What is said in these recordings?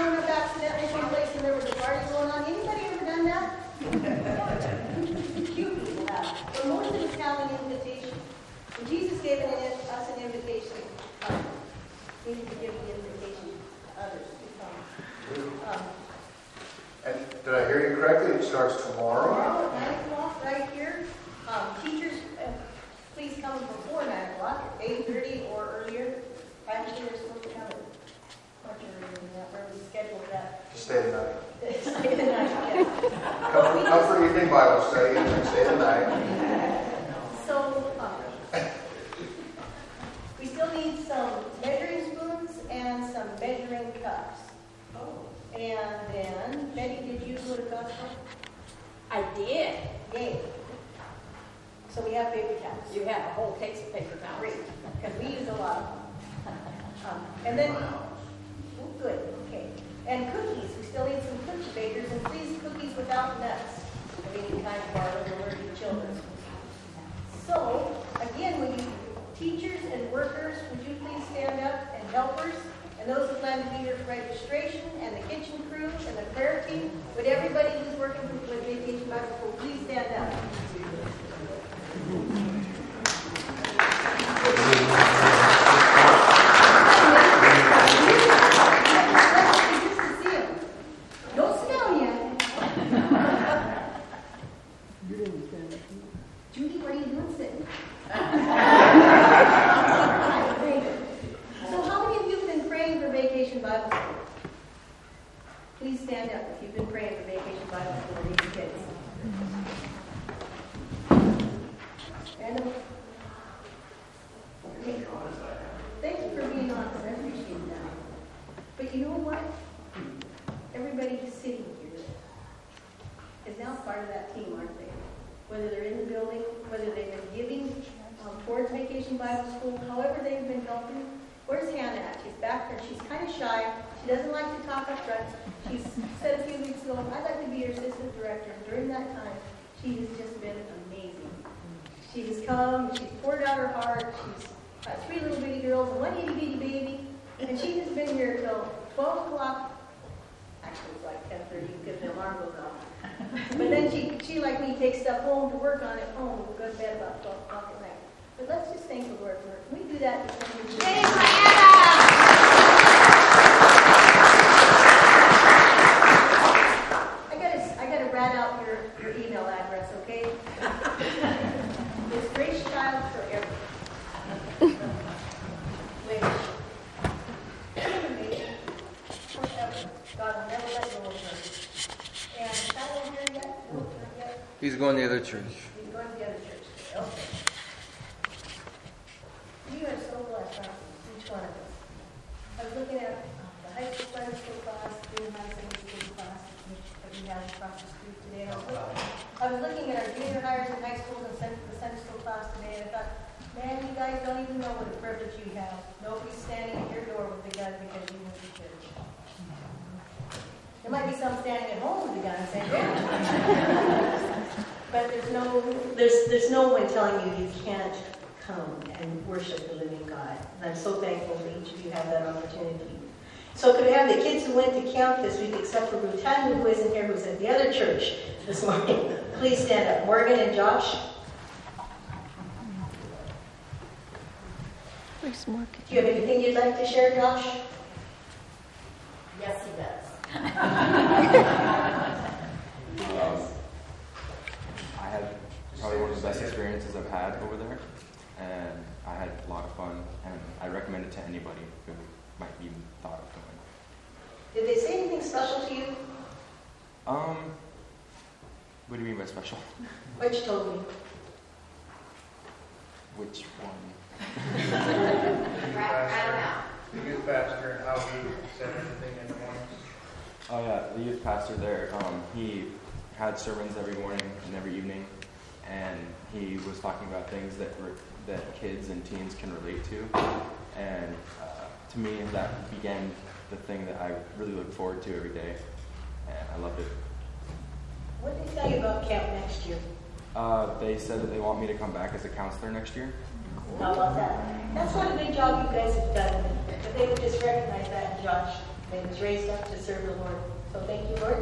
grown up accidentally someplace and there was a party going on? Anybody ever done that? Few people have. But most of us have an invitation. And Jesus gave us an invitation to come. We need to give the invitation to others to come. And did I hear you correctly? It starts tomorrow? Tomorrow at 9 o'clock right here. Teachers, please come before 9 o'clock, 8:30 or earlier. Actually, we're supposed to have it much earlier than that, where we scheduled that. To stay the night. Stay the night, yes. Come for evening Bible study and stay the night. So, we still need some measuring spoons and some measuring cups. And then, Betty, did you go to gospel? I did. Yay. So we have paper towels. You have a whole case of paper towels. Great, because we use a lot of them. And then, oh, good, okay. And cookies, we still need some cookie bakers, and please cookies without nuts of any kind for our allergic children. So, again, would you, teachers and workers, would you please stand up, and helpers, and those who plan to be here for registration, and the kitchen crew, and the prayer team, would everybody who's working with Vacation Bible School please stand up? Don't sit down yet. Judy, what are you doing sitting? So how many of you have been praying for Vacation Bible School? Please stand up if you've been praying for Vacation Bible School for these kids. Stand up. Okay. Thank you for being honest. I appreciate that. But you know what? Everybody who's sitting here is now part of that team, aren't they? Whether they're in the building, whether they've been giving towards Vacation Bible School, however they've been helping. Where's Hannah at? She's back there. She's kind of shy. She doesn't like to talk up front. She said a few weeks ago, I'd like to be your assistant director. And during that time, she has just been amazing. She has come, she's poured out her heart. She's got 3 little bitty girls and 1 itty bitty baby. And she has been here till 12 o'clock. Actually, it's like 10:30 because the alarm goes off. But then she, like me, takes stuff home to work on it home. We'll go to bed about 12 o'clock at night. But let's just thank the Lord for her. Can we do that? Hey, I gotta rat out your email address, okay? It's Grace Child Forever. Wait. Forever. God will never let go of her. And is that one here yet? No, not yet. He's going to the other church. He's going to the other church. Okay. You are so blessed, aren't you? Each one of us. I was looking at the high school Sunday school class, junior high Sunday school class, which we have across the street today. I was looking at our junior hires in high schools and the Sunday school class today, and I thought, man, you guys don't even know what a privilege you have. Nobody's standing at your door with the gun because you went to church. There might be some standing at home with the gun saying, yeah. But there's no one telling you you can't come and worship the living God. And I'm so thankful that each of you have that opportunity. So could I have the kids who went to camp this week, except for Rutan, who isn't here, who's at the other church this morning, please stand up. Morgan and Josh. Where's Morgan? Do you have anything you'd like to share, Josh? Yes, he does. I had probably one of the best experiences I've had over there, and I had a lot of fun, and I recommend it to anybody who might even thought of going. Did they say anything special to you? What do you mean by special? What you told me. Which one? The youth pastor and how he said everything in the mornings. Oh yeah, the youth pastor there, he had sermons every morning and every evening, and he was talking about things that kids and teens can relate to, and to me that began the thing that I really look forward to every day, and I loved it. What did they tell you about camp next year? They said that they want me to come back as a counselor next year. How about that? That's what a good job you guys have done. But they would just recognize that, Josh. and was raised up to serve the Lord. So thank you, Lord.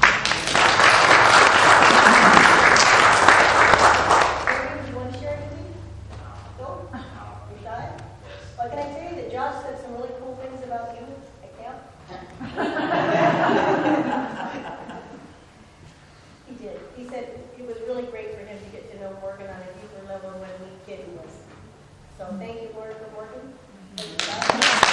Anybody, you want to share anything? No? You're shy? Well, can I tell you that Josh said some really cool things about you at camp? He did. He said it was really great for him to get to know Morgan on a deeper level than when we kid he was. So thank you, Lord, for Morgan. Thank you, God.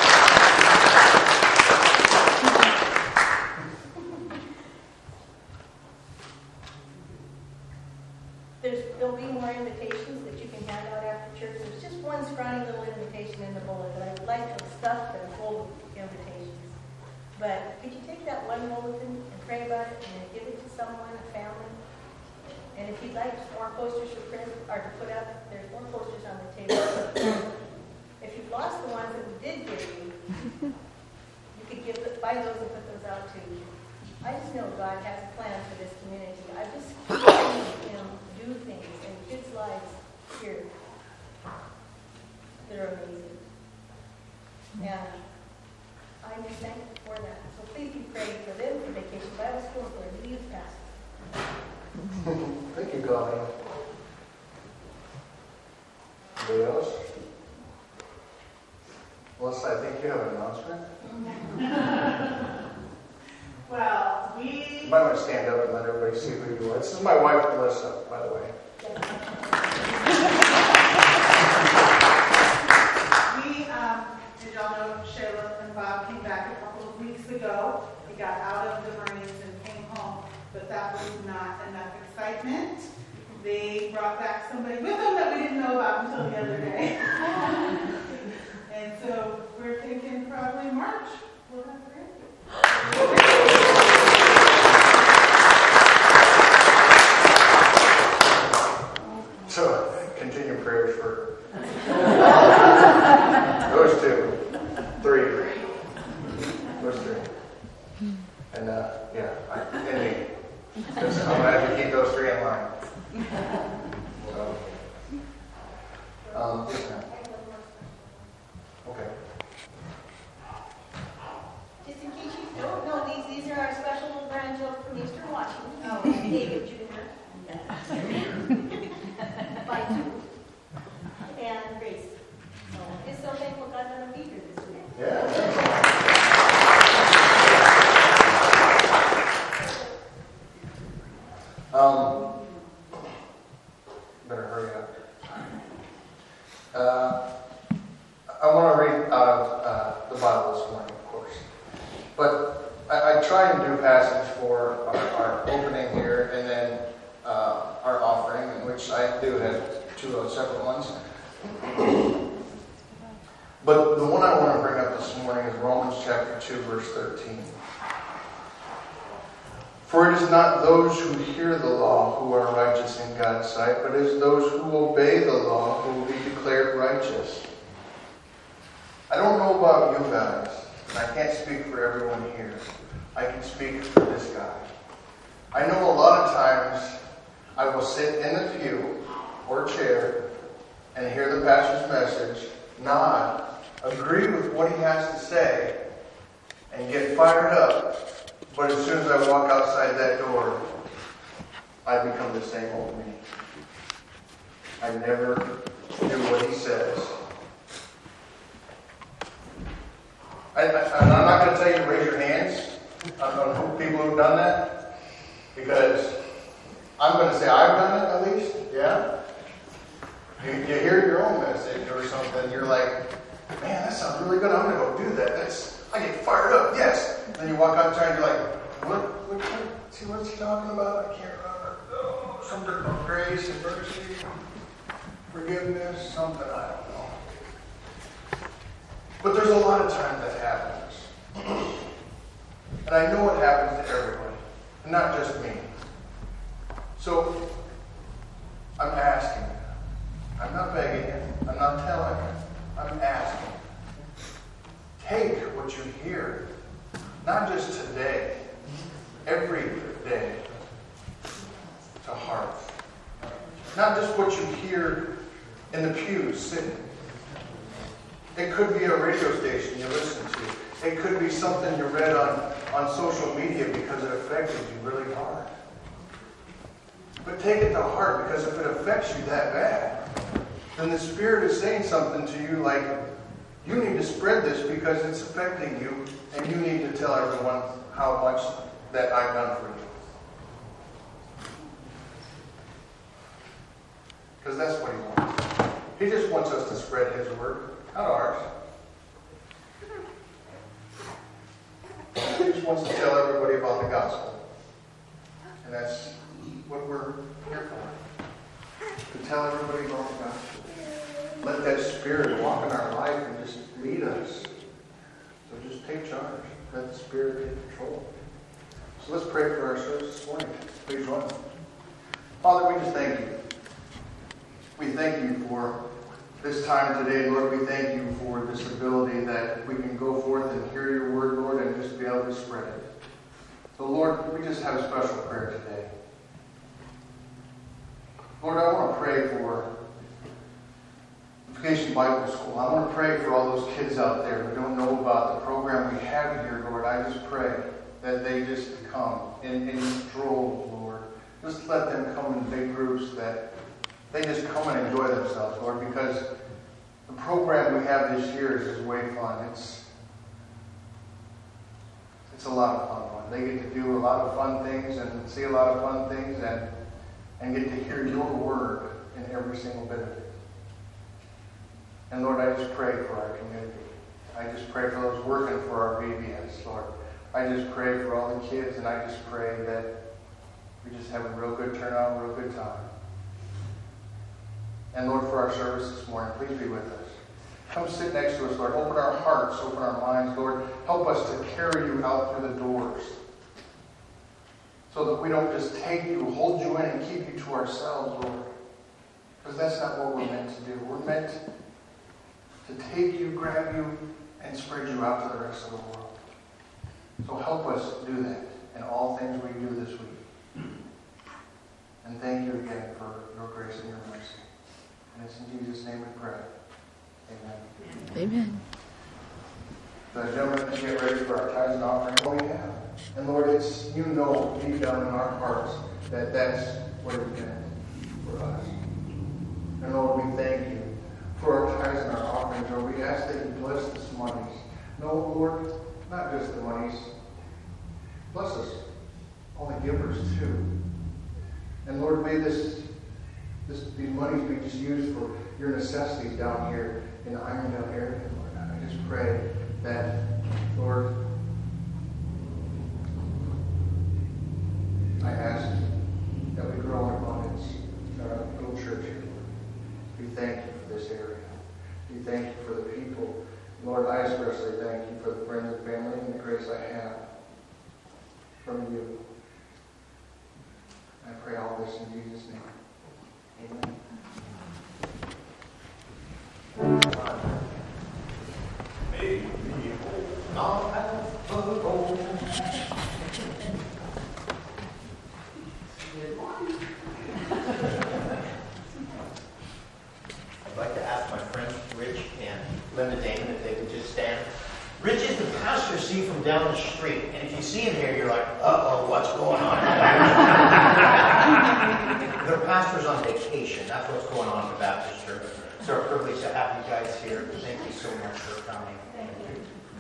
There'll be more invitations that you can hand out after church. There's just one scrawny little invitation in the bulletin, but I would like to stuff them full of invitations. But could you take that one bulletin and pray about it and then give it to someone, a family? And if you'd like more posters to print or to put up, there's more posters on the table. If you've lost the ones that we did give you, you could buy those and put those out too. I just know God has a plan for this community. I just see Him do things in kids' lives here that are amazing. And I'm just thankful for that. So please be praying for them for Vacation Bible School and for their youth pastor. Thank you, Connie. Anybody else? Melissa, I think you have an announcement. Well, You might want to stand up and let everybody see who you are. This is my wife, Melissa, by the way. Did y'all know Shayla and Bob came back a couple of weeks ago. They got out of the Marines and came home, but that was not enough excitement. They brought back somebody with them that we didn't know about until the other day. And so we're thinking probably March. We'll have Randy. So, continue prayers for those two, three, those three, and and me. Because I'm gonna have to keep those three in line. So, yes, ma'am. Okay. Just in case you don't know, these are our special little grandchildren from Eastern Washington. Oh. David Jr. By two. And Grace. So I'm just so thankful God let them be here this week. Yeah. Better hurry up. I want to read out of the Bible this morning, of course. But I try and do passage for our opening here and then our offering, in which I do have two separate ones. But the one I want to bring up this morning is Romans chapter 2, verse 13. For it is not those who hear the law who are righteous in God's sight, but it is those who obey the law who will be declared righteous. I don't know about you guys, and I can't speak for everyone here. I can speak for this guy. I know a lot of times I will sit in the pew or chair and hear the pastor's message, nod, agree with what he has to say, and get fired up. But as soon as I walk outside that door, I become the same old me. I never do what he says. And I'm not going to tell you to raise your hands on people who've done that, because I'm going to say I've done it at least. Yeah? You hear your own message or something, you're like, man, that sounds really good. I'm going to go do that. I get fired up. Yes. And then you walk outside and you're like, what's he talking about? I can't remember. Oh, something about grace and mercy, forgiveness, something, I don't know. But there's a lot of times that happens. And I know it happens to everybody, and not just me. So, I'm asking you. I'm not begging you. I'm not telling you. I'm asking. Take what you hear, not just today, every day, to heart. Not just what you hear in the pews sitting. It could be a radio station you listen to. It could be something you read on social media because it affected you really hard. But take it to heart, because if it affects you that bad, then the Spirit is saying something to you like, you need to spread this because it's affecting you, and you need to tell everyone how much that I've done for you. Because that's what He wants. He just wants us to spread His word, not ours. He just wants to tell everybody about the gospel. And that's what we're here for. To tell everybody about the gospel. Let that Spirit walk in our life and just lead us. So just take charge. Let the Spirit take control. So let's pray for our service this morning. Please join us. Father, we just thank you. We thank you for this time today, Lord. We thank you for this ability that we can go forth and hear your word, Lord, and just be able to spread it. So, Lord, we just have a special prayer today. Lord, I want to pray for Vacation Bible School. I want to pray for all those kids out there who don't know about the program we have here, Lord. I just pray that they just come in droves, Lord. Just let them come in big groups, that they just come and enjoy themselves, Lord, because the program we have this year is way fun. It's a lot of fun, Lord. They get to do a lot of fun things and see a lot of fun things and get to hear your word in every single bit of it. And Lord, I just pray for our community. I just pray for those working for our VBS, Lord. I just pray for all the kids, and I just pray that we just have a real good turnout, a real good time. And Lord, for our service this morning, please be with us. Come sit next to us, Lord. Open our hearts, open our minds, Lord. Help us to carry you out through the doors so that we don't just take you, hold you in, and keep you to ourselves, Lord. Because that's not what we're meant to do. We're meant to take you, grab you, and spread you out to the rest of the world. So help us do that in all things we do this week. And thank you again for your grace and your mercy. And it's in Jesus' name we pray. Amen. Amen. The gentlemen can get ready for our tithes and offerings. All we have. And Lord, it's, you know deep down in our hearts that that's what it's meant for us. And Lord, we thank you for our tithes and our offerings. Lord, we ask that you bless this monies. No, Lord, not just the monies. Bless us, all the givers too. And Lord, may these monies be just used for your necessities down here in the Irondale area, Lord. And I just pray that, Lord, I ask that we grow in abundance in our little church here, Lord. We thank you for this area. We thank you for the people. Lord, I especially thank you for the friends and family and the grace I have from you. I pray all this in Jesus' name. Amen. I'd like to ask my friends Rich and Linda Damon if they would just stand. Rich is the pastor see from down the street, and if you see him here, you're like, uh-oh, what's going on? Their pastor's on vacation. That's what's going on in the Baptist church. It's our privilege to have you guys here. Thank you so much for coming. Thank you.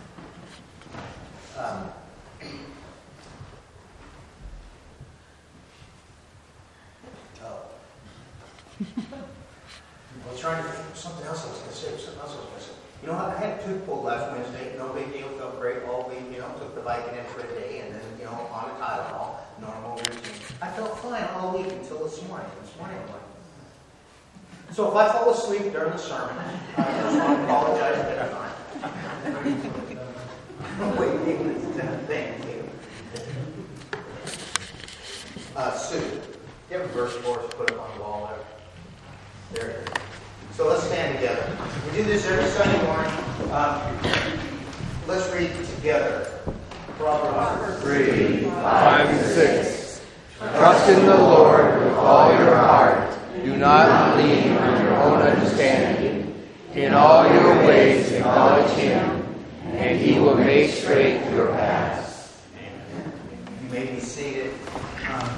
I was trying to something else I was going to say. Something else I was going to say. You know, I had a tooth pulled last Wednesday. No big deal. Felt great all week. You know, took the Vicodin for a day, and then on a Tylenol, normal routine. I felt fine all week until this morning. This morning, I'm like. So if I fall asleep during the sermon, I just want to apologize ahead of time. Thank you. Sue, you have a verse for us to put up on the wall there? There it is. So let's stand together. We do this every Sunday morning. Let's read together. Proverbs 3, 5, and 6. Trust in the Lord with all your heart. Do not lean on your own understanding. In all your ways acknowledge Him, and he will make straight your paths. You may be seated. Let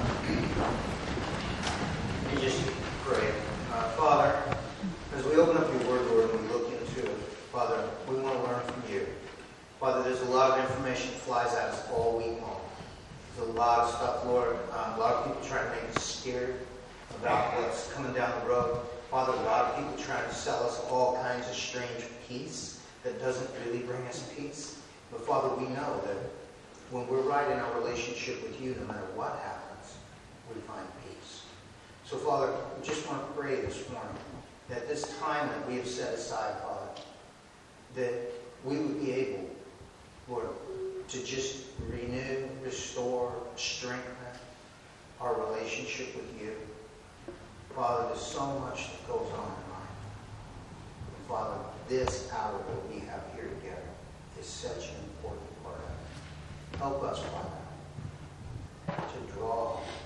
me just pray. Father, as we open up your word, Lord, and we look into it, Father, we want to learn from you. Father, there's a lot of information that flies at us all week long. There's a lot of stuff, Lord. A lot of people trying to make us scared about what's coming down the road. Father, a lot of people trying to sell us all kinds of strange peace that doesn't really bring us peace. But Father, we know that when we're right in our relationship with you, no matter what happens, we find peace. So Father, we just want to pray this morning that this time that we have set aside, Father, that we would be able, Lord, to just renew, restore, strengthen our relationship with you. Father, there's so much that goes on in life. And Father, this hour that we have here together is such an important part of it. Help us, Father, to draw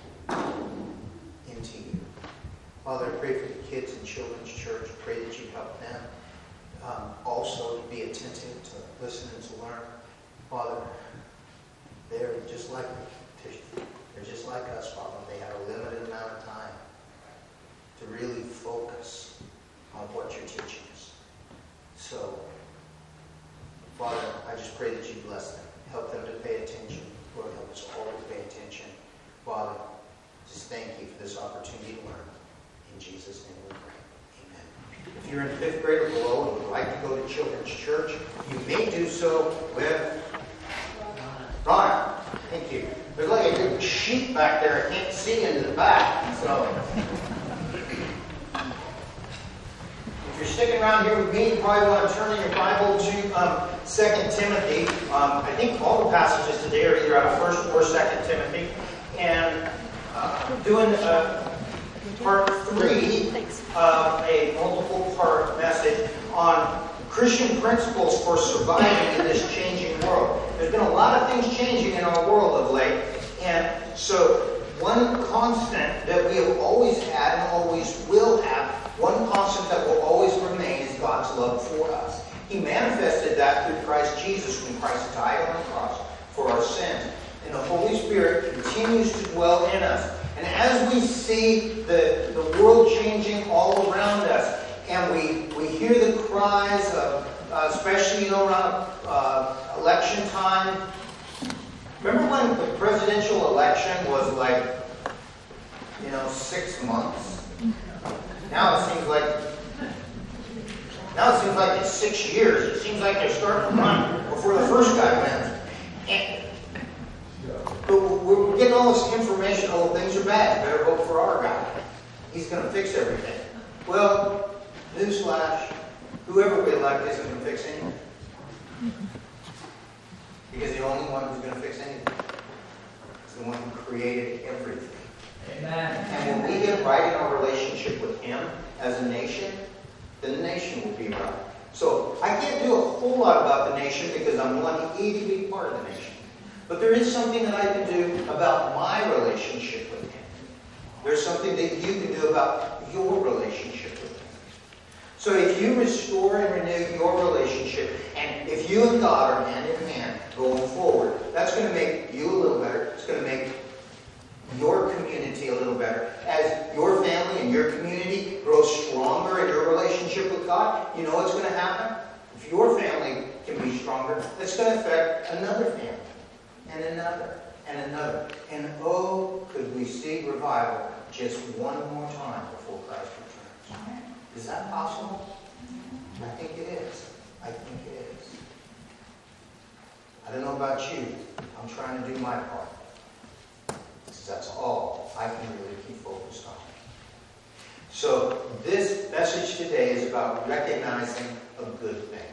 into you. Father, I pray for the kids in Children's Church. I pray that you help them also to be attentive, to listen and to learn. Father, they're just like us, Father. They have a limited amount of time to really focus on what you're teaching us. So, Father, I just pray that you bless them. Help them to pay attention. Lord, help us all to pay attention. Father, just thank you for this opportunity to learn. In Jesus' name we pray. Amen. If you're in 5th grade or below and would like to go to Children's Church, you may do so with Ron. Thank you. There's like a big sheet back there. I can't see into the back. So, if you're sticking around here with me, you probably want to turn in your Bible to 2 Timothy. I think all the passages today are either out of 1st or 2 Timothy. And doing part 3 of a multiple-part message on Christian principles for surviving in this changing world. There's been a lot of things changing in our world of late. And so one constant that we have always had and always will have, one constant that will always remain is God's love for us. He manifested that through Christ Jesus when Christ died on the cross for our sins. And the Holy Spirit continues to dwell in us. And as we see the world changing all around us, and we hear the cries of, especially around election time. Remember when the presidential election was 6 months? Now it seems like it's 6 years. It seems like they're starting to run before the first guy wins. But we're getting all this information. Oh, things are bad. Better vote for our guy. He's going to fix everything. Well, newsflash, whoever we elect isn't going to fix anything. Because the only one who's going to fix anything is the one who created everything. Amen. And when we get right in our relationship with Him as a nation, then the nation will be right. So I can't do a whole lot about the nation because I'm lucky to be part of the nation. But there is something that I can do about my relationship with Him. There's something that you can do about your relationship with Him. So if you restore and renew your relationship, and if you and God are hand in hand going forward, that's going to make you a little better. It's going to make your community a little better. As your family and your community grows stronger in your relationship with God, you know what's going to happen? If your family can be stronger, it's going to affect another family, and another, and another. And oh, could we see revival just one more time before Christ returns? Is that possible? I think it is. I think it is. I don't know about you. I'm trying to do my part. That's all I can really keep focused on. So this message today is about recognizing a good thing.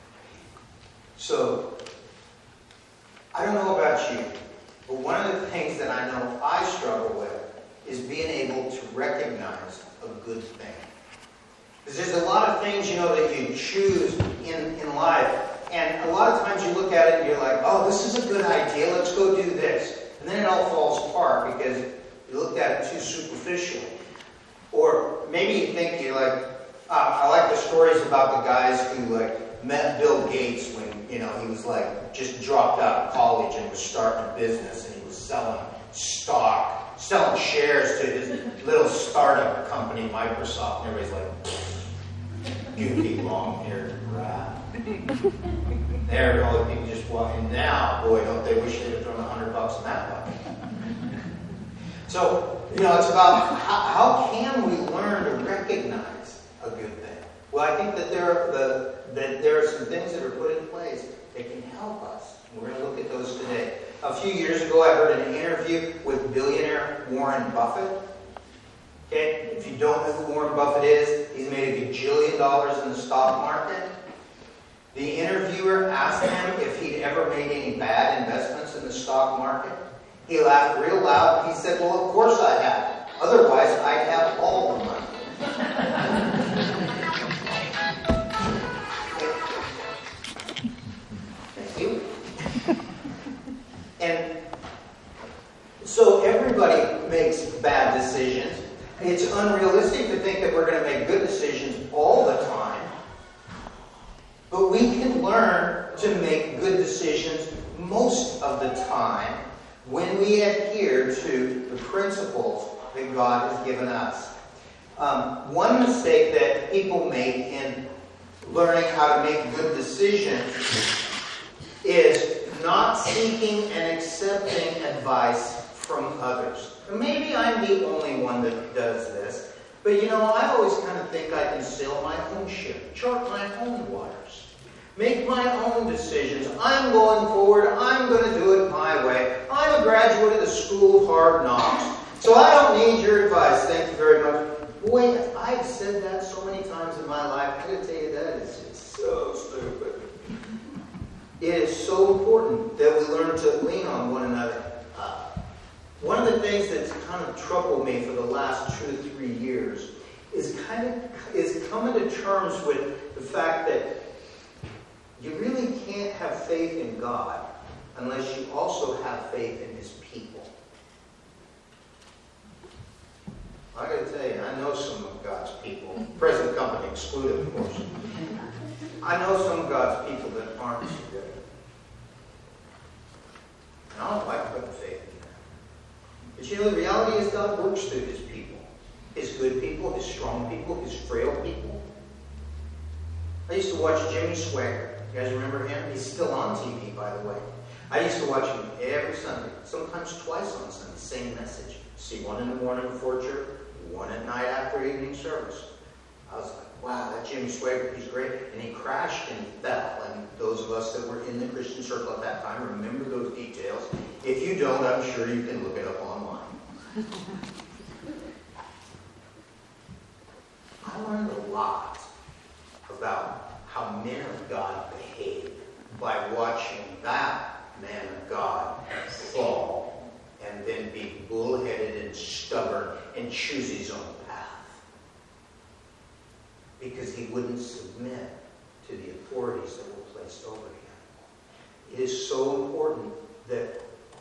So I don't know about you, but one of the things that I know I struggle with is being able to recognize a good thing. Because there's a lot of things, that you choose in life. And a lot of times you look at it and you're like, oh, this is a good idea. Let's go do this. And then it all falls apart because you looked at it too superficially. Or maybe you think you're like, I like the stories about the guys who met Bill Gates when, he was like just dropped out of college and was starting a business, and he was selling stock, selling shares to his little startup company, Microsoft, and everybody's like, goofy, long-haired rat. There, all the people just walking. Now, boy, don't they wish they'd have thrown $100 in that bucket. So, it's about how can we learn to recognize a good thing? Well, I think that there are some things that are put in place that can help us. We're going to look at those today. A few years ago, I heard an interview with billionaire Warren Buffett. Okay, if you don't know who Warren Buffett is, he's made a gajillion in the stock market. The interviewer asked him if he'd ever made any bad investments in the stock market. He laughed real loud. He said, well, of course I have. Otherwise, I'd have all the money. Thank you. And so everybody makes bad decisions. It's unrealistic to think that we're going to make good decisions all the time. But we can learn to make good decisions most of the time when we adhere to the principles that God has given us. One mistake that people make in learning how to make good decisions is not seeking and accepting advice from others. And maybe I'm the only one that does this, but I always kind of think I can sail my own ship, chart my own waters, make my own decisions. I'm going forward. I'm going to do it my way. I'm a graduate of the School of Hard Knocks, so I don't need your advice. Thank you very much. Boy, I've said that so many times in my life. I gotta tell you, that is just so stupid. It is so important that we learn to lean on one another. One of the things that's kind of troubled me for the last 2 to 3 years is coming to terms with the fact that you really can't have faith in God unless you also have faith in His people. I got to tell you, I know some of God's people, present company excluded, of course. I know some of God's people that aren't so good. And I don't like putting faith in them. But the reality is God works through His people. His good people, His strong people, His frail people. I used to watch Jimmy Swaggart. You guys remember him? He's still on TV, by the way. I used to watch him every Sunday, sometimes twice on Sunday, same message. See one in the morning before church, one at night after evening service. I was like, wow, that Jimmy Swaggart, he's great. And he crashed and fell. And those of us that were in the Christian circle at that time remember those details. If you don't, I'm sure you can look it up online. I learned a lot about how men of God behave by watching that man of God fall and then be bullheaded and stubborn and choose his own path. Because he wouldn't submit to the authorities that were placed over him. It is so important that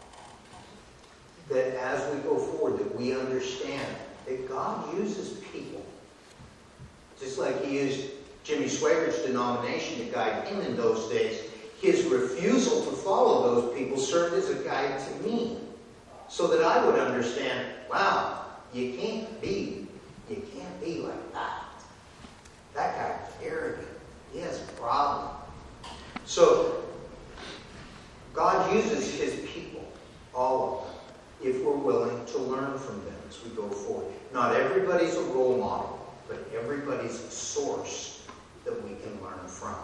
as we go forward, that we understand that God uses people. Just like He used Jimmy Swaggart's denomination to guide him in those days, his refusal to follow those people served as a guide to me, so that I would understand, wow, you can't be like that. That guy's arrogant. He has a problem. So, God uses His people, all of them, if we're willing to learn from them as we go forward. Not everybody's a role model, but everybody's a source that we can learn from.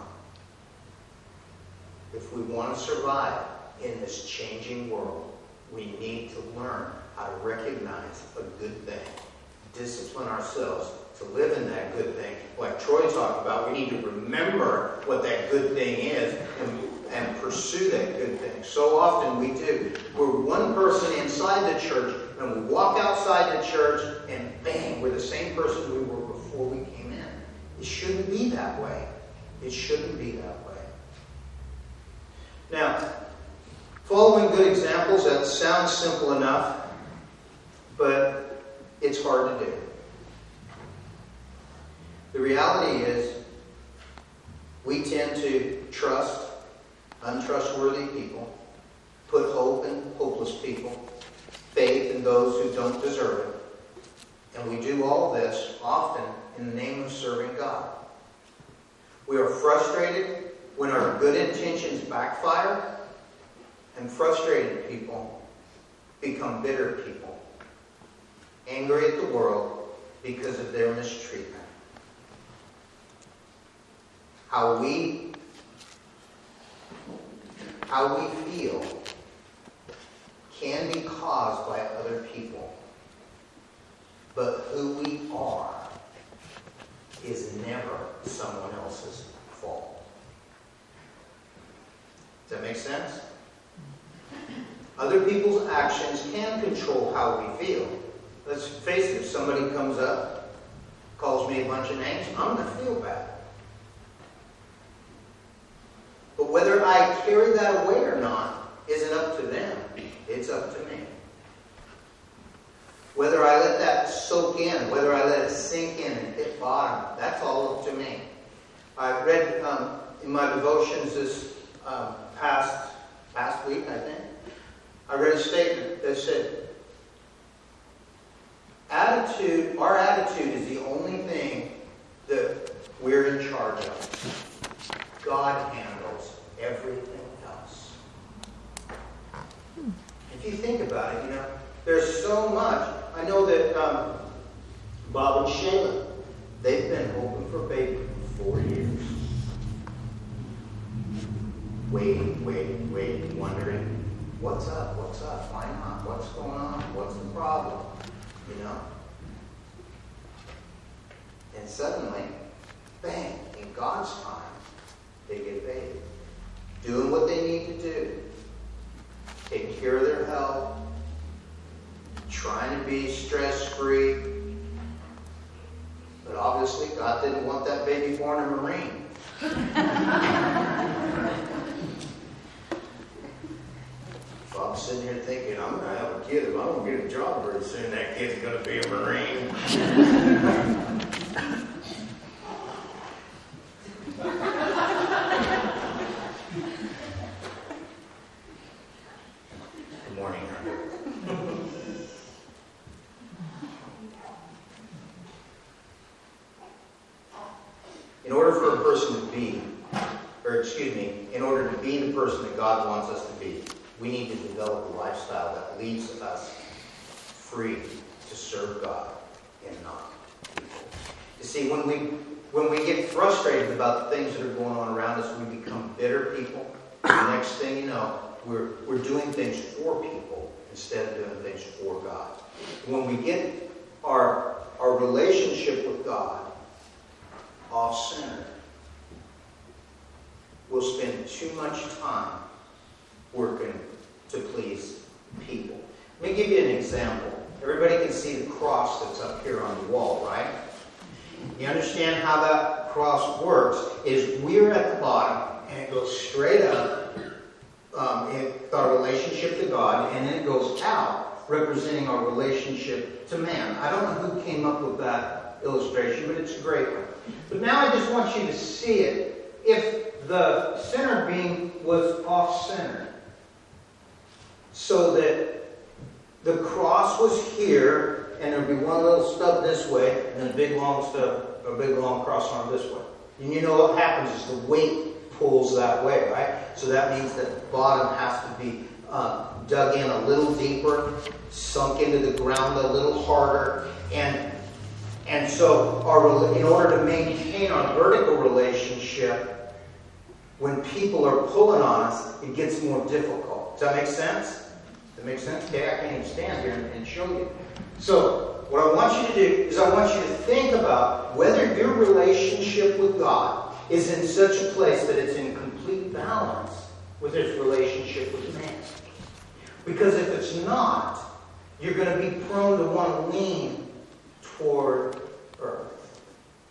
If we want to survive in this changing world, we need to learn how to recognize a good thing, discipline ourselves to live in that good thing. Like Troy talked about, we need to remember what that good thing is and pursue that good thing. So often we do. We're one person inside the church, and we walk outside the church, and bang, we're the same person we were before we came in. It shouldn't be that way. It shouldn't be that way. Now, following good examples, that sounds simple enough, but it's hard to do. The reality is, We tend to trust untrustworthy people, put hope in hopeless people, faith in those who don't deserve it. And we do all this often in the name of serving God. We are frustrated when our good intentions backfire, and frustrated people become bitter people, angry at the world because of their mistreatment. How we feel can be caused by other people, but who we are is never someone else's fault. Does that make sense? Other people's actions can control how we feel. Let's face it, if somebody comes up, calls me a bunch of names, I'm going to feel bad. But whether I carry that away or not isn't up to them. It's up to me. Whether I let that soak in, whether I let it sink in and hit bottom, that's all up to me. I read in my devotions this past week, I think, I read a statement that said, our attitude is the only thing that we're in charge of. God handles everything else. If you think about it, there's so much. I know that Bob and Shayla, they've been hoping for a baby for 4 years. Waiting, wondering, what's up, why not, what's going on, what's the problem, And suddenly, bang, in God's time, they get a baby. Doing what they need to do. Taking care of their health. Trying to be stress-free. But obviously, God didn't want that baby born a Marine. Bob's sitting here thinking, I'm going to have a kid. If I don't get a job very soon, that kid's going to be a Marine. Good morning, Hunter. In order for a person to be, in order to be the person that God wants us to be, we need to develop a lifestyle that leaves us free to serve God and not people. You see, when we get frustrated about the things that are going on around us, we become bitter people. The next thing you know, we're doing things for people instead of doing things for God. When we get our relationship with God off-centered, we'll spend too much time working to please people. Let me give you an example. Everybody can see the cross that's up here on the wall, right? You understand how that cross works is we're at the bottom and it goes straight up with our relationship to God, and then it goes out representing our relationship to man. I don't know who came up with that illustration, but it's a great one. But now I just want you to see it. If the center beam was off-centered, so that the cross was here, and there'd be one little stub this way, and then a big long stub, a big long cross arm this way. And you know what happens is the weight pulls that way, right? So that means that the bottom has to be dug in a little deeper, sunk into the ground a little harder, and so in order to maintain our vertical relationship, when people are pulling on us, it gets more difficult. Does that make sense? Does that make sense? Okay, I can't even stand here and show you. So what I want you to do is I want you to think about whether your relationship with God is in such a place that it's in complete balance with his relationship with man. Because if it's not, you're going to be prone to want to lean toward earth.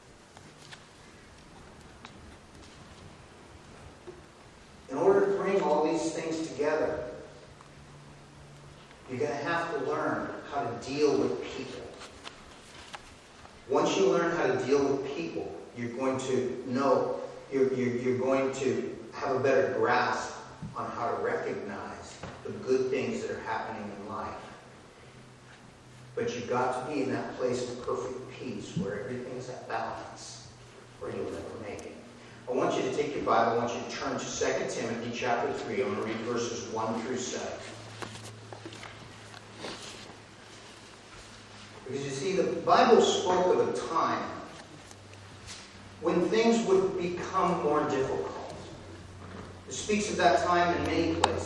In order to bring all these things together, you're going to have to learn how to deal with people. Once you learn how to deal with people, you're going to know you're going to have a better grasp on how to recognize the good things that are happening in life. But you've got to be in that place of perfect peace where everything's at balance, or you'll never make it. I want you to take your Bible, I want you to turn to 2 Timothy chapter 3. I'm going to read verses 1 through 7. Because you see, the Bible spoke of a time when things would become more difficult. It speaks of that time in many places.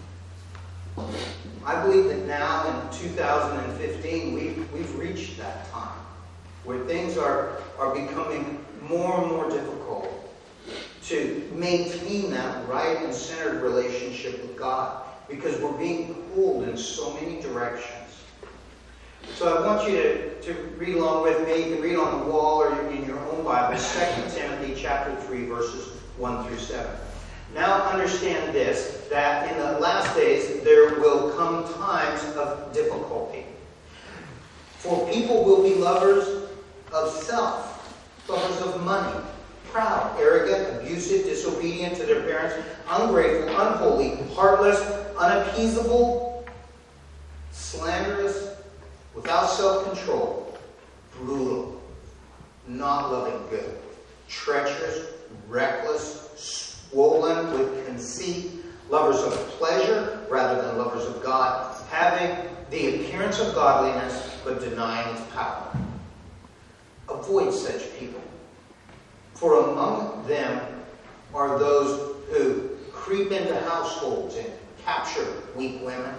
I believe that now in 2015 we've reached that time where things are becoming more and more difficult to maintain that right and centered relationship with God, because we're being pulled in so many directions. So I want you to read along with me. You can read on the wall or in your own Bible, 2 Timothy chapter 3, verses 1 through 7. Now understand this, that in the last days there will come times of difficulty. For people will be lovers of self, lovers of money, proud, arrogant, abusive, disobedient to their parents, ungrateful, unholy, heartless, unappeasable, slanderous, without self-control, brutal, not loving good, treacherous, reckless, swollen with conceit, lovers of pleasure rather than lovers of God, having the appearance of godliness but denying its power. Avoid such people. For among them are those who creep into households and capture weak women,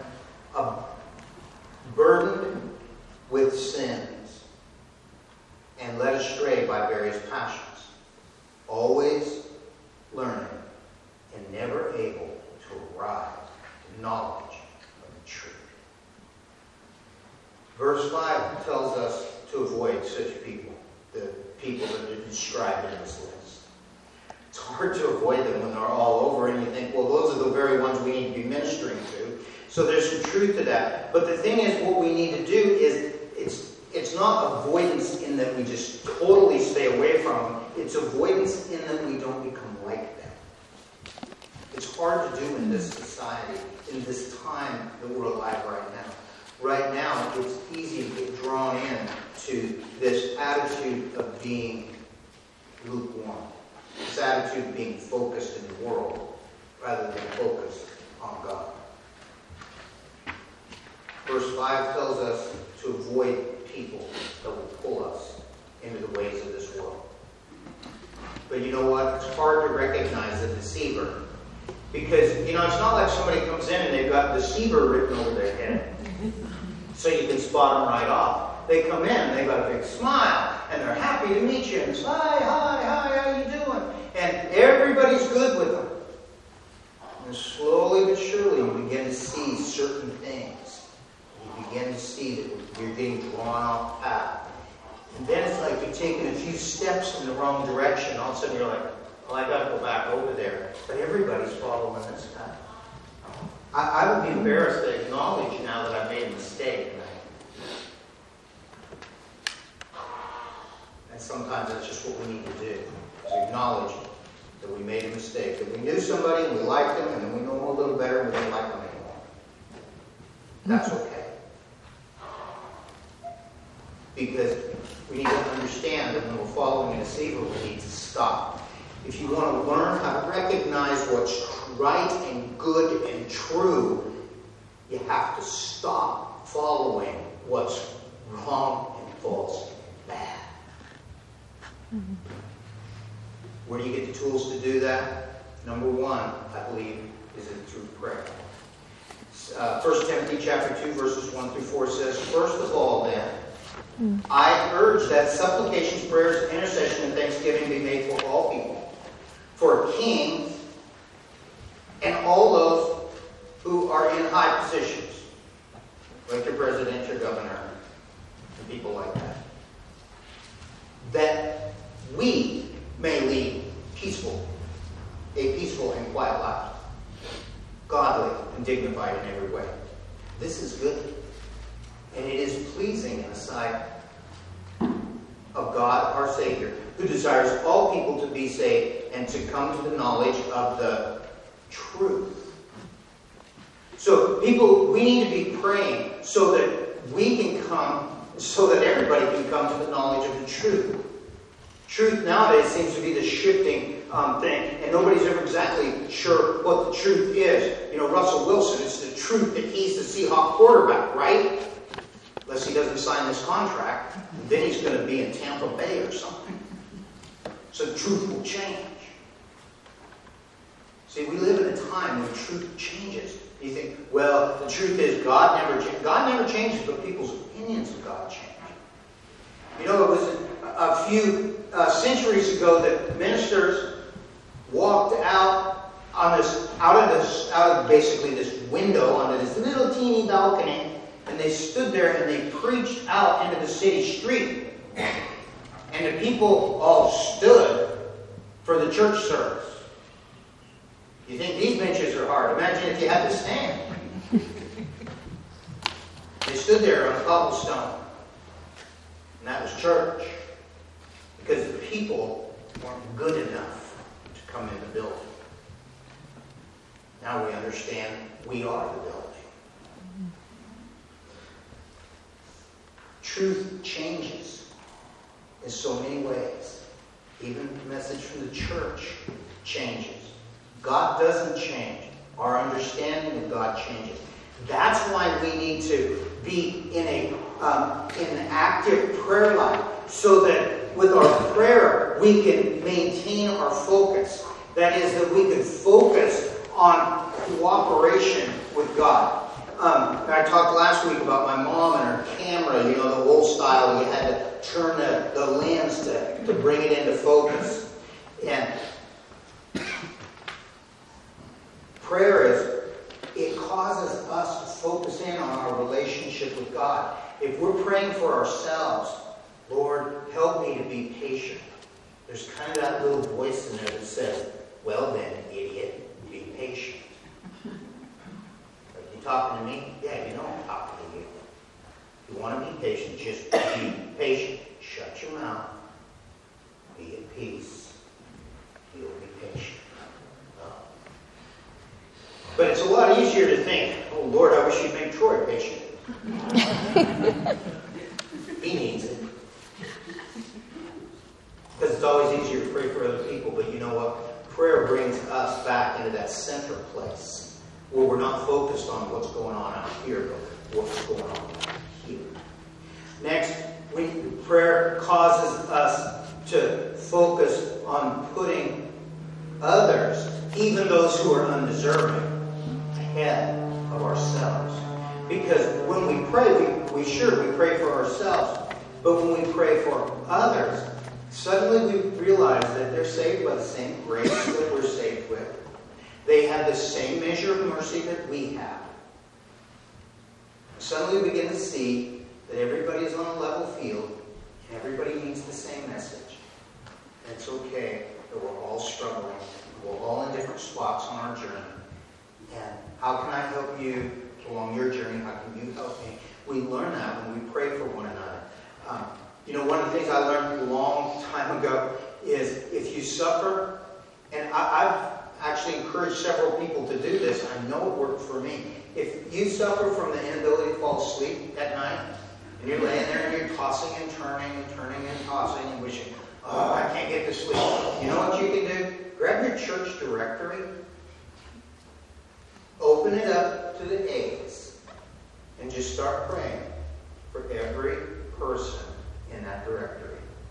burdened with sins, and led astray by various passions, always learning and never able to arrive to knowledge of the truth. Verse 5 tells us to avoid such people, the people that are described in this list. It's hard to avoid them when they're all over, and you think, well, those are the very ones we need to be ministering to. So there's some truth to that. But the thing is, what we need to do is, it's not avoidance in that we just totally stay away from them. It's avoidance in that we don't become like them. It's hard to do in this society, in this time that we're alive right now. Right now, it's easy to get drawn in to this attitude of being lukewarm. This attitude of being focused in the world rather than focused on God. Verse 5 tells us to avoid people that will pull us into the ways of this world. But you know what? It's hard to recognize a deceiver. Because, it's not like somebody comes in and they've got deceiver written over their head. So you can spot them right off. They come in, they've got a big smile, and they're happy to meet you, and it's, hi, how you doing? And everybody's good with them. And slowly but surely you begin to see certain things. You begin to see that you're getting drawn off path. And then it's like you're taking a few steps in the wrong direction. All of a sudden you're like, well, I got to go back over there. But everybody's following this path. I would be embarrassed to acknowledge now that I've made a mistake. And sometimes that's just what we need to do, is acknowledge that we made a mistake. That we knew somebody and we liked them, and then we know them a little better and we don't like them anymore. That's okay. Because we need to understand that when we're following a deceiver, we need to stop. If you want to learn how to recognize what's right and good and true, you have to stop following what's wrong and false and bad. Mm-hmm. Where do you get the tools to do that? Number one, I believe, is through prayer. 1 Timothy chapter 2, verses 1 through 4 says, first of all, then, I urge that supplications, prayers, intercession, and thanksgiving be made for all people, for kings and all those who are in high positions, like your president, your governor, and people like that, that we may lead a peaceful and quiet life, godly and dignified in every way. This is good. And it is pleasing in the sight of God, our Savior, who desires all people to be saved and to come to the knowledge of the truth. So people, we need to be praying so that we can come, so that everybody can come to the knowledge of the truth. Truth nowadays seems to be the shifting thing, and nobody's ever exactly sure what the truth is. You know, Russell Wilson, it's the truth that he's the Seahawks quarterback, right? Unless he doesn't sign this contract, then he's going to be in Tampa Bay or something. So the truth will change. See, we live in a time when truth changes. You think, well, the truth is God never changes, but people's opinions of God change. You know, it was a few centuries ago that ministers walked out of basically this window onto this little teeny balcony, and they stood there and they preached out into the city street. And the people all stood for the church service. You think these benches are hard? Imagine if you had to stand. They stood there on a cobblestone. And that was church. Because the people weren't good enough to come in the building. Now we understand we are the building. Truth changes in so many ways. Even the message from the church changes. God doesn't change. Our understanding of God changes. That's why we need to be in an active prayer life, so that with our prayer we can maintain our focus. That is, that we can focus on cooperation with God. I talked last week about my mom and her camera, you know, the old style. You had to turn the lens to bring it into focus. And prayer it causes us to focus in on our relationship with God. If we're praying for ourselves, Lord, help me to be patient. There's kind of that little voice in there that says, well then, idiot, be patient. Are you talking to me? Yeah, you know I'm talking to you. If you want to be patient, just be patient. Shut your mouth. Be at peace. You'll be patient. But it's a lot easier to think, oh Lord, I wish you'd make Troy patient. He needs it. Because it's always easier to pray for other people, but you know what? Prayer brings us back into that center place where we're not focused on what's going on out here, but what's going on here. Next, prayer causes us to focus on putting others, even those who are undeserving, ahead of ourselves. Because when we pray, we pray for ourselves, but when we pray for others, suddenly we realize that they're saved by the same grace that we're saved with. They have the same measure of mercy that we have. Suddenly we begin to see that everybody is on a level field and everybody needs the same message. And it's okay that we're all struggling. We're all in different spots on our journey. And how can I help you along your journey? How can you help me? We learn that when we pray for one another. One of the things I learned a long time ago is if you suffer, and I've actually encouraged several people to do this. I know it worked for me. If you suffer from the inability to fall asleep at night, and you're laying there and you're tossing and turning and tossing and wishing, oh, I can't get to sleep. You know what you can do? Grab your church directory, open it up to the A's, and just start praying for every person in that directory.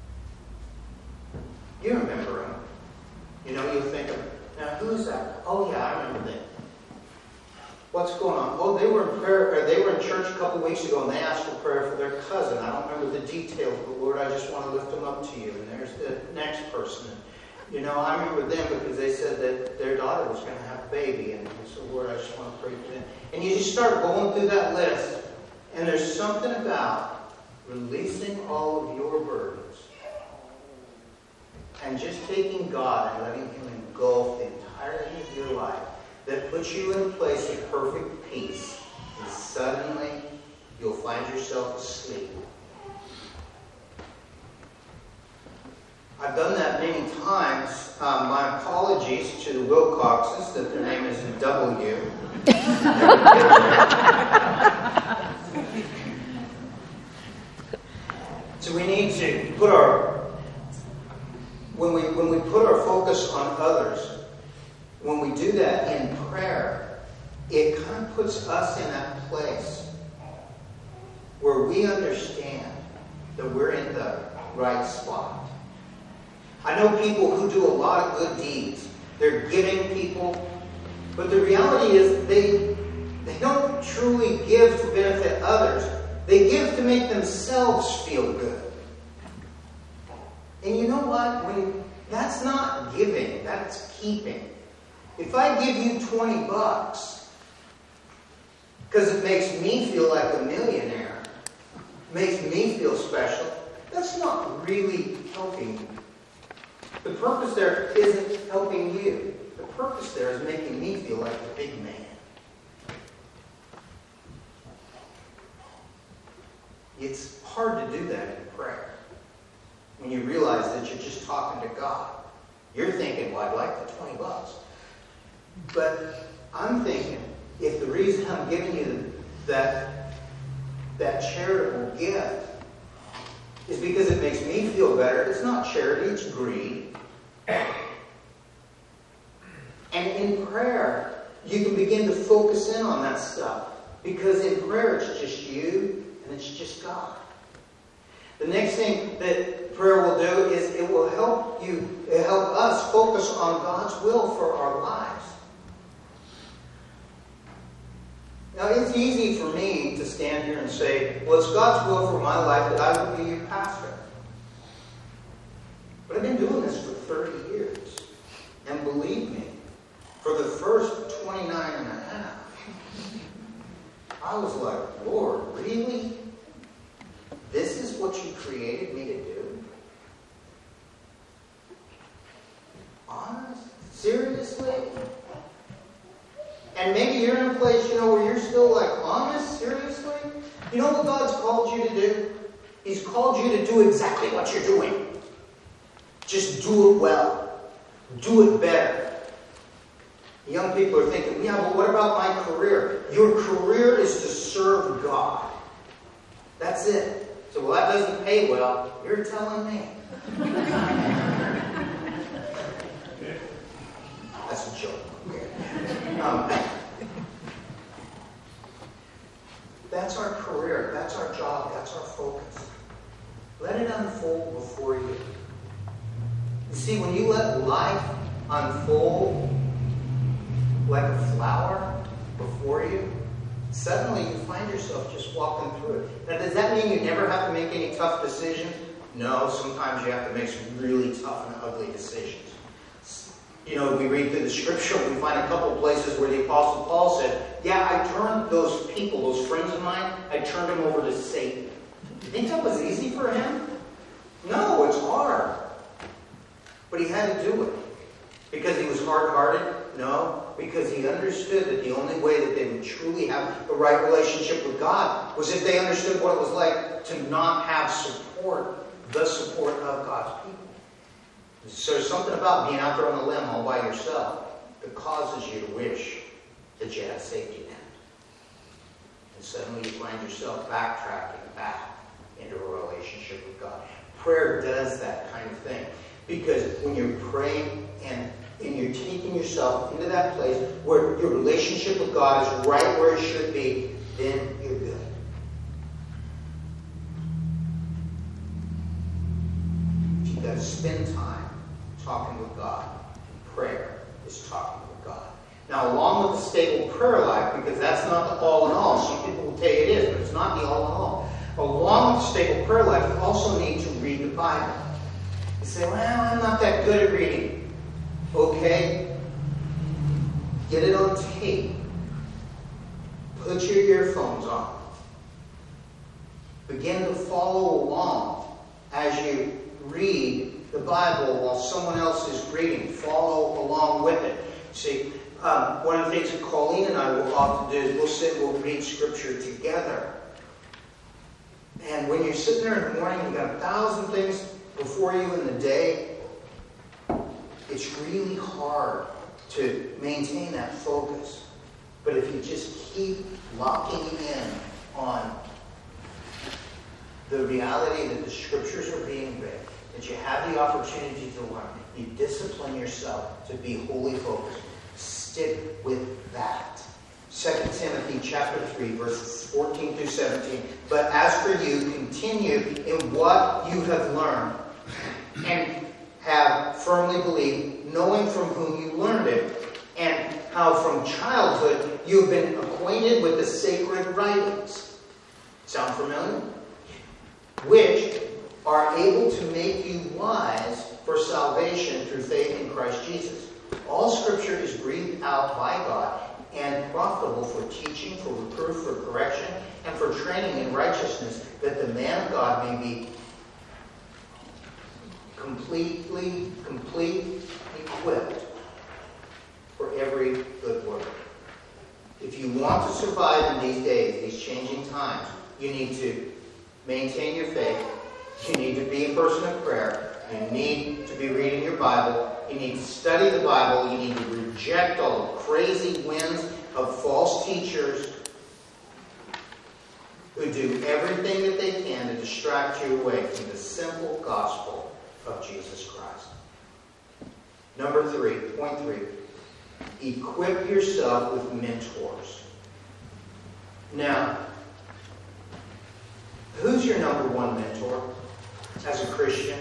You remember them. You'll think of, now who's that? Oh yeah, I remember them. What's going on? Oh, they were in prayer, or they were in church a couple weeks ago and they asked for prayer for their cousin. I don't remember the details, but Lord, I just want to lift them up to you. And there's the next person. I remember them because they said that their daughter was going to have a baby. And so, Lord, I just want to pray for them. And you just start going through that list. And there's something about releasing all of your burdens and just taking God and letting Him engulf the entirety of your life that puts you in a place of perfect peace. And suddenly, you'll find yourself asleep. I've done that many times. My apologies to the Wilcoxes that their name is in W. So we need to put when we put our focus on others, when we do that in prayer, it kind of puts us in that place where we understand that we're in the right spot. I know people who do a lot of good deeds. They're giving people, but the reality is they don't truly give to benefit others. They give to make themselves feel good. And you know what? That's not giving, that's keeping. If I give you $20 because it makes me feel like a millionaire, makes me feel special, that's not really helping you. The purpose there isn't helping you. The purpose there is making me feel like a big man. It's hard to do that in prayer. When you realize that you're just talking to God. You're thinking, well, I'd like the $20. But I'm thinking, if the reason I'm giving you that charitable gift is because it makes me feel better, it's not charity, it's greed. And in prayer, you can begin to focus in on that stuff. Because in prayer, it's just you and it's just God. The next thing that prayer will do is it will help us focus on God's will for our lives. Now, it's easy for me to stand here and say, well, it's God's will for my life that I would be your pastor. But I've been doing this for 30 years. And believe me, for the first 29 and a half, I was like, Lord, really? This is what you created me to do? Honest? Seriously? And maybe you're in a place, where you're still like, honest? Seriously? You know what God's called you to do? He's called you to do exactly what you're doing. Just do it well. Do it better. Young people are thinking, yeah, but what about my career? Your career is to serve God. That's it. So, well, that doesn't pay well. You're telling me. That's a joke. Okay. That's our career. That's our job. That's our focus. Let it unfold before you. You see, when you let life unfold like a flower before you, suddenly you find yourself just walking through it. Now, does that mean you never have to make any tough decisions? No, sometimes you have to make some really tough and ugly decisions. We read through the scripture, we find a couple of places where the Apostle Paul said, yeah, I turned those people, those friends of mine, I turned them over to Satan. You think that was easy for him? No, it's hard. But he had to do it. Because he was hard-hearted? No, because he understood that the only way that they would truly have the right relationship with God was if they understood what it was like to not have support, the support of God's people. So there's something about being out there on a limb all by yourself that causes you to wish that you had a safety net. And suddenly you find yourself backtracking back into a relationship with God. Prayer does that kind of thing. Because when you're praying and you're taking yourself into that place where your relationship with God is right where it should be, then you're good. You've got to spend time talking with God. Prayer is talking with God. Now, along with the stable prayer life, because that's not the all in all. Some people will tell you it is, but it's not the all in all. Along with the stable prayer life, you also need to read the Bible. You say, well, I'm not that good at reading. Okay. Get it on tape. Put your earphones on. Begin to follow along as you read the Bible while someone else is reading. Follow along with it. See, one of the things that Colleen and I will often do is we'll sit and we'll read Scripture together. And when you're sitting there in the morning, you've got 1,000 things before you in the day, it's really hard to maintain that focus. But if you just keep locking in on the reality that the scriptures are being read, that you have the opportunity to learn, you discipline yourself to be wholly focused. Stick with that. 2 Timothy chapter 3, verses 14 through 17. But as for you, continue in what you have learned and have firmly believed, knowing from whom you learned it, and how from childhood you have been acquainted with the sacred writings. Sound familiar? Which are able to make you wise for salvation through faith in Christ Jesus. All Scripture is breathed out by God and profitable for teaching, for reproof, for correction, and for training in righteousness, that the man of God may be complete, equipped for every good work. If you want to survive in these days, these changing times, you need to maintain your faith. You need to be a person of prayer. You need to be reading your Bible. You need to study the Bible. You need to reject all the crazy winds of false teachers who do everything that they can to distract you away from the simple gospel of Jesus Christ. Number 3, point 3, equip yourself with mentors. Now, who's your number one mentor as a Christian?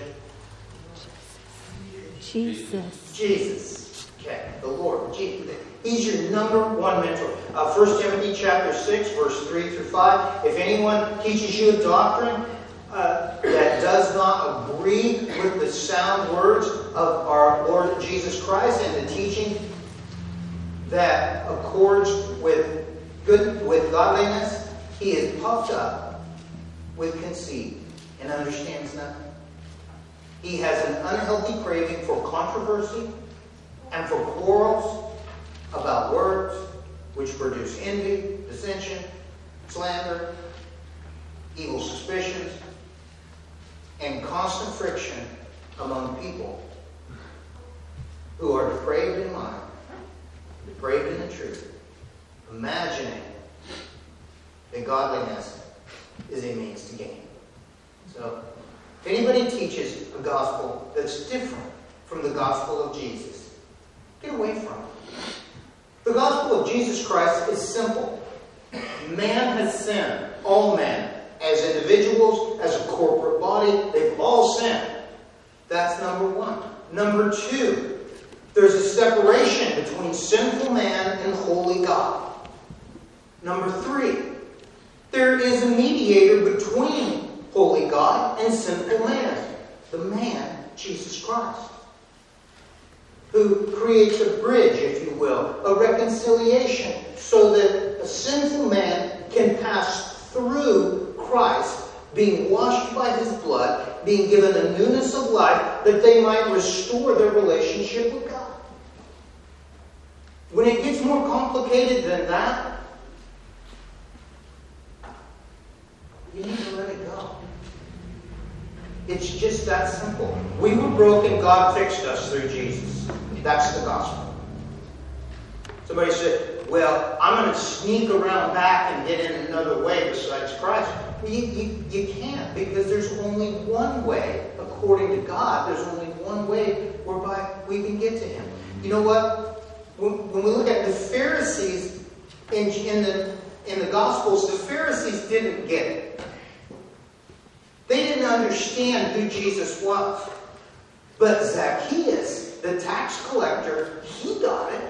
Jesus. Okay, the Lord. Jesus. He's your number one mentor. 1 Timothy chapter 6, verse 3 through 5. If anyone teaches you a doctrine that does not agree with the sound words of our Lord Jesus Christ and the teaching that accords with godliness, he is puffed up with conceit and understands nothing. He has an unhealthy craving for controversy and for quarrels about words, which produce envy, dissension, slander, evil suspicions, and constant friction among people who are depraved in mind, depraved in the truth, imagining that godliness is a means to gain. So, if anybody teaches a gospel that's different from the gospel of Jesus, get away from it. The gospel of Jesus Christ is simple. Man has sinned. All men. As individuals, as a corporate body, they've all sinned. That's number one. Number two, there's a separation between sinful man and holy God. Number three, there is a mediator between holy God and sinful man. The man, Jesus Christ, who creates a bridge, if you will, a reconciliation, so that a sinful man can pass through Christ, being washed by his blood, being given a newness of life, that they might restore their relationship with God. When it gets more complicated than that, you need to let it go. It's just that simple. We were broken, God fixed us through Jesus. That's the gospel. Somebody said, well, I'm going to sneak around back and get in another way besides Christ. You can't, because there's only one way, according to God, there's only one way whereby we can get to Him. You know what? When we look at the Pharisees in the Gospels, the Pharisees didn't get it. They didn't understand who Jesus was. But Zacchaeus, the tax collector, he got it.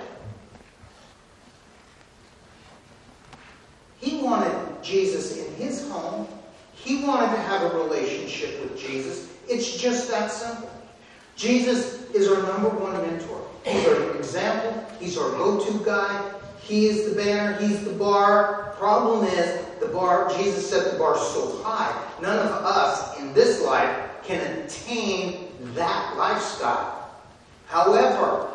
He wanted Jesus in his home. He wanted to have a relationship with Jesus. It's just that simple. Jesus is our number one mentor. He's our example. He's our go-to guy. He is the banner. He's the bar. Problem is, the bar, Jesus set the bar so high, none of us in this life can attain that lifestyle. However,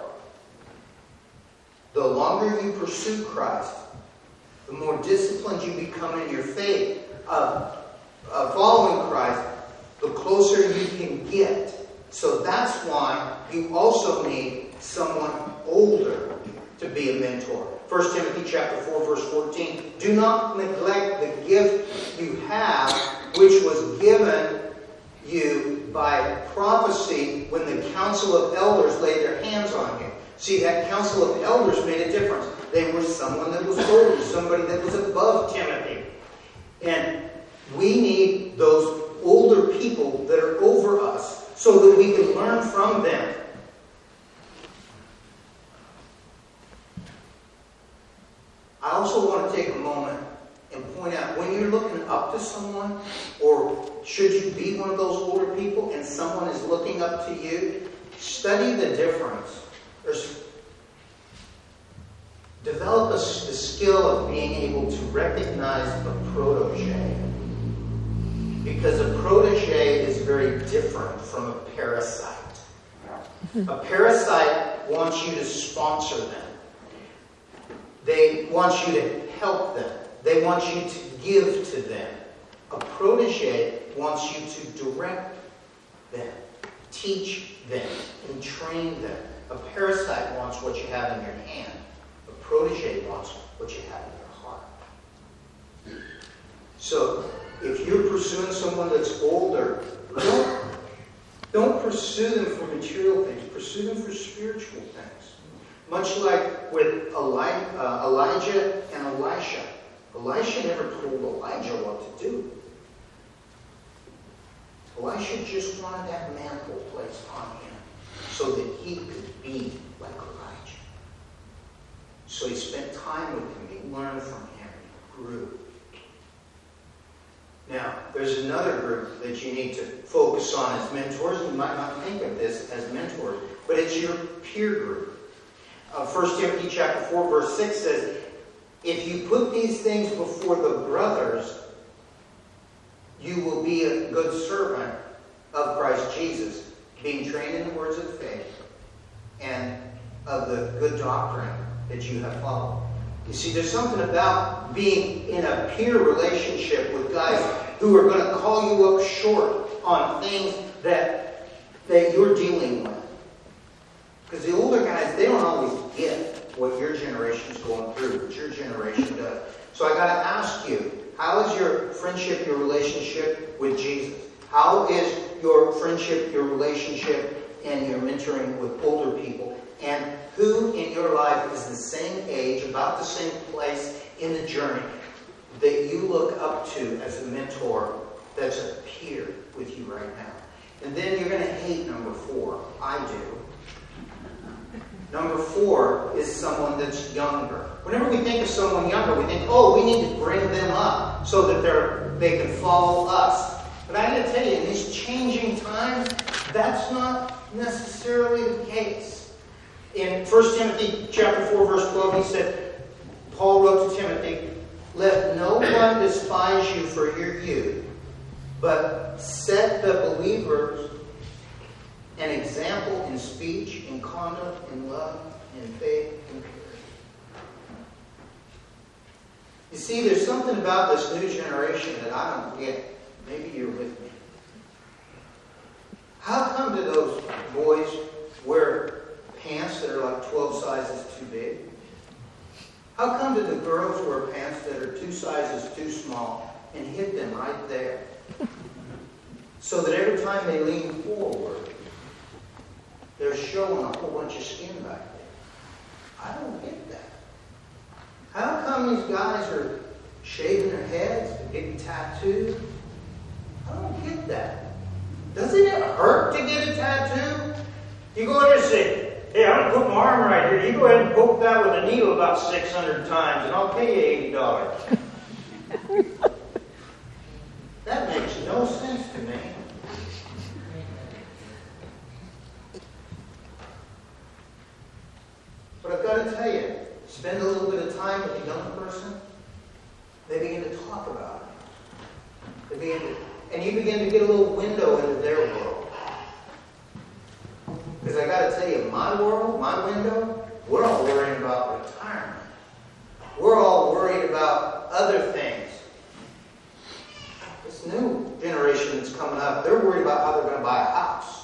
the longer you pursue Christ, the more disciplined you become in your faith of following Christ, the closer you can get. So that's why you also need someone older to be a mentor. 1 Timothy chapter 4, verse 14. Do not neglect the gift you have, which was given you by prophecy when the council of elders laid their hands on you. See, that council of elders made a difference. They were someone that was older, somebody that was above Timothy. And we need those older people that are over us so that we can learn from them. I also want to take a moment and point out, when you're looking up to someone, or should you be one of those older people and someone is looking up to you, study the difference. Develop the skill of being able to recognize a protege. Because a protege is very different from a parasite. A parasite wants you to sponsor them. They want you to help them. They want you to give to them. A protege wants you to direct them, teach them, and train them. A parasite wants what you have in your hand. A protege wants what you have in your heart. So, if you're pursuing someone that's older, don't pursue them for material things. Pursue them for spiritual things. Much like with Elijah and Elisha. Elisha never told Elijah what to do. Elisha just wanted that mantle placed on him so that he could be like Elijah. So he spent time with him. He learned from him. He grew. Now, there's another group that you need to focus on as mentors. You might not think of this as mentors, but it's your peer group. 1 Timothy chapter 4, verse 6 says, if you put these things before the brothers, you will be a good servant of Christ Jesus, being trained in the words of faith and of the good doctrine that you have followed. You see, there's something about being in a peer relationship with guys who are going to call you up short on things that you're dealing with. Because the older guys, they don't always get what your generation's going through, what your generation does. So I got to ask you, how is your friendship, your relationship with Jesus? How is your friendship, your relationship, and your mentoring with older people? And who in your life is the same age, about the same place in the journey that you look up to as a mentor that's a peer with you right now? And then you're going to hate number 4. I do. Number 4 is someone that's younger. Whenever we think of someone younger, we think, oh, we need to bring them up so that they can follow us. But I got to tell you, in these changing times, that's not necessarily the case. In 1 Timothy chapter 4, verse 12, he said, Paul wrote to Timothy, let no one despise you for your youth, but set the believers an example in speech, in conduct, in love, in faith, in purity. You see, there's something about this new generation that I don't get. Maybe you're with me. How come do those boys wear pants that are like 12 sizes too big? How come do the girls wear pants that are 2 sizes too small and hit them right there? So that every time they lean forward, they're showing a whole bunch of skin back there. I don't get that. How come these guys are shaving their heads and getting tattooed? I don't get that. Doesn't it hurt to get a tattoo? You go in there and say, hey, I'm going to put my arm right here. You go ahead and poke that with a needle about 600 times and I'll pay you $80. That makes no sense to me. But I've got to tell you, spend a little bit of time with a young person, they begin to talk about it. And you begin to get a little window into their world. Because I got to tell you, my world, my window, we're all worrying about retirement. We're all worried about other things. This new generation that's coming up, they're worried about how they're going to buy a house.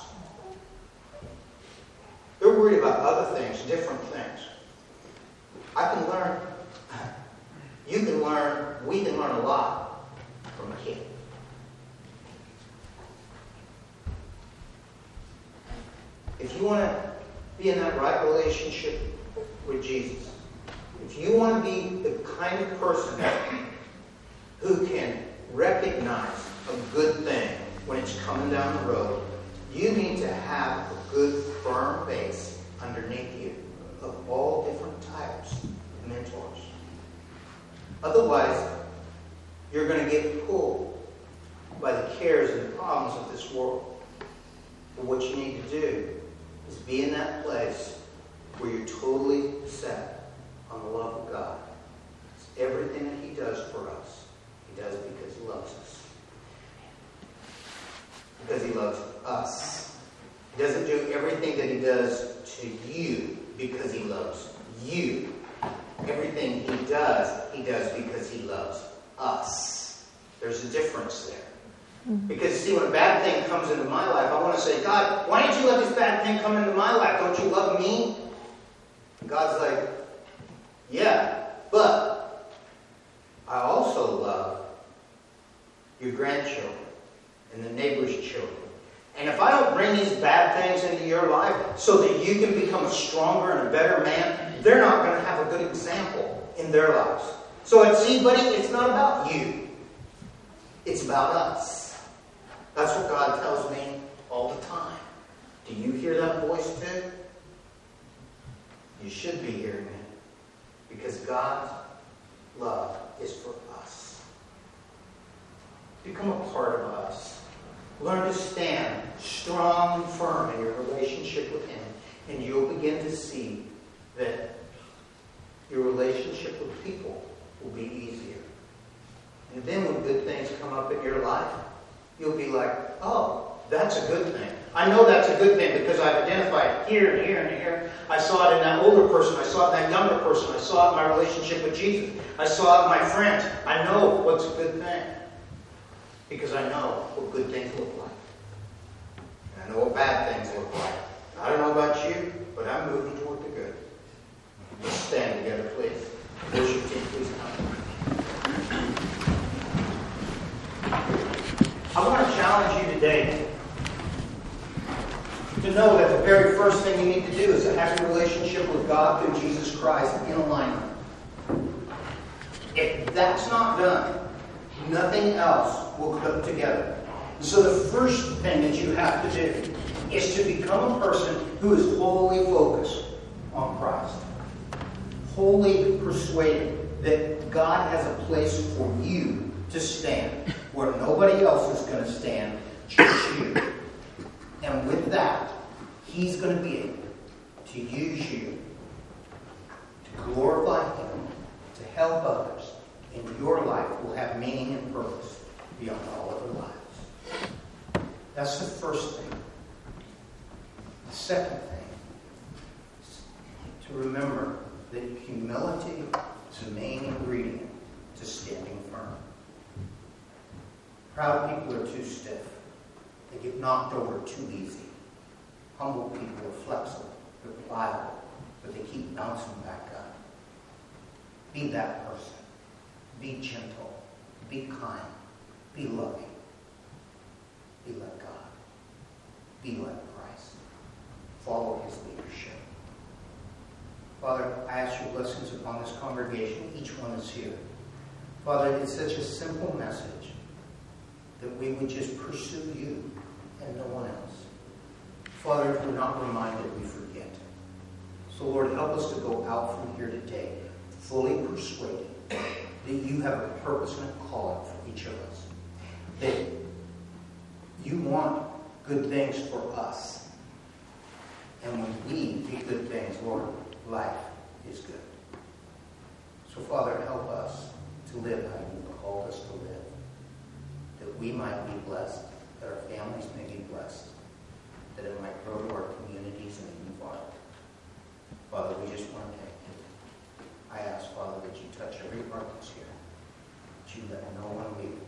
They're worried about other things, different things. I can learn, you can learn, we can learn a lot from a kid. If you want to be in that right relationship with Jesus, if you want to be the kind of person who can recognize a good thing when it's coming down the road, you need to have a good, firm base underneath you of all different types of mentors. Otherwise, you're going to get pulled by the cares and the problems of this world. But what you need to do is be in that place where you're totally set on the love of God. It's everything that He does for us, He does because He loves us. Because He loves us. He doesn't do everything that He does to you because He loves you. Everything He does because He loves us. There's a difference there. Because, see, when a bad thing comes into my life, I want to say, God, why didn't you let this bad thing come into my life? Don't you love me? And God's like, yeah, but I also love your grandchildren and the neighbor's children. And if I don't bring these bad things into your life so that you can become a stronger and a better man, they're not going to have a good example in their lives. So, see, buddy, it's not about you. It's about us. That's what God tells me all the time. Do you hear that voice too? You should be hearing it. Because God's love is for us. Become a part of us. Learn to stand strong and firm in your relationship with Him. And you'll begin to see that your relationship with people will be easier. And then when good things come up in your life, you'll be like, oh, that's a good thing. I know that's a good thing because I've identified here and here and here. I saw it in that older person. I saw it in that younger person. I saw it in my relationship with Jesus. I saw it in my friends. I know what's a good thing because I know what good things look like. And I know what bad things look like. I don't know about you, but I'm moving toward the good. Let's stand together, please. Worship team, please come. I want to challenge you today to know that the very first thing you need to do is to have your relationship with God through Jesus Christ in alignment. If that's not done, nothing else will clip together. So the first thing that you have to do is to become a person who is wholly focused on Christ. Wholly persuaded that God has a place for you to stand where nobody else is going to stand, just you. And with that, He's going to be able to use you to glorify Him, to help others, and your life will have meaning and purpose beyond all other lives. That's the first thing. The second thing is to remember that humility is the main ingredient to standing firm. Proud people are too stiff. They get knocked over too easy. Humble people are flexible. They're pliable. But they keep bouncing back up. Be that person. Be gentle. Be kind. Be loving. Be like God. Be like Christ. Follow His leadership. Father, I ask your blessings upon this congregation. Each one is here. Father, it's such a simple message that we would just pursue you and no one else. Father, if we're not reminded, we forget. So, Lord, help us to go out from here today fully persuaded that you have a purpose and a calling for each of us. That you want good things for us. And when we do good things, Lord, life is good. So, Father, help us to live how you've called us to live. That we might be blessed, that our families may be blessed, that it might grow to our communities and move on. Father, we just want to thank you. I ask, Father, that you touch every heart that's here, that you let no one leave